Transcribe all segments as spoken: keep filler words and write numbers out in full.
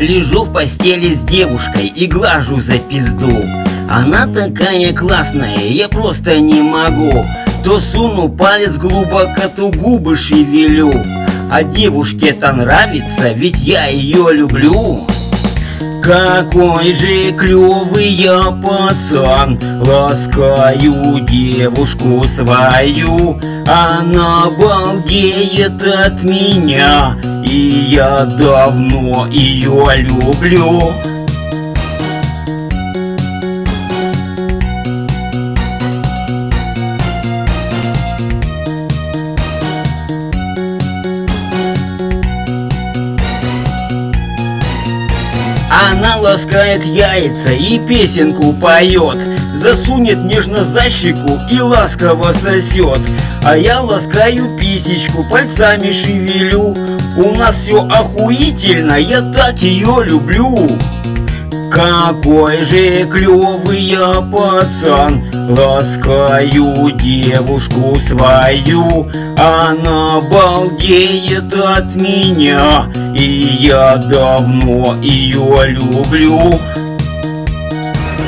Лежу в постели с девушкой и глажу за пизду. Она такая классная, я просто не могу. То суну палец глубоко, то губы шевелю. А девушке-то нравится, ведь я ее люблю. Какой же клёвый я пацан, ласкаю девушку свою. Она балдеет от меня, и я давно ее люблю. Она ласкает яйца и песенку поет, засунет нежно за щеку и ласково сосет. А я ласкаю писечку, пальцами шевелю. У нас все охуительно, я так ее люблю. Какой же клёвый я пацан, ласкаю девушку свою. Она балдеет от меня, и я давно ее люблю.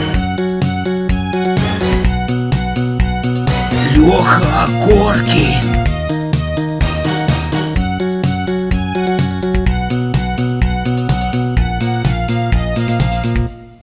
Леха Коркин.